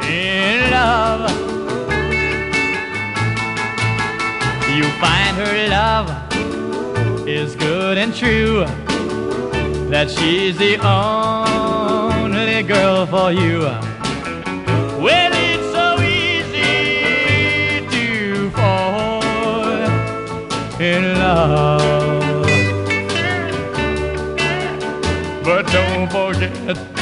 in love. You find her love is good and true, that she's the only girl for you. Well, it's so easy to fall in love, but don't forget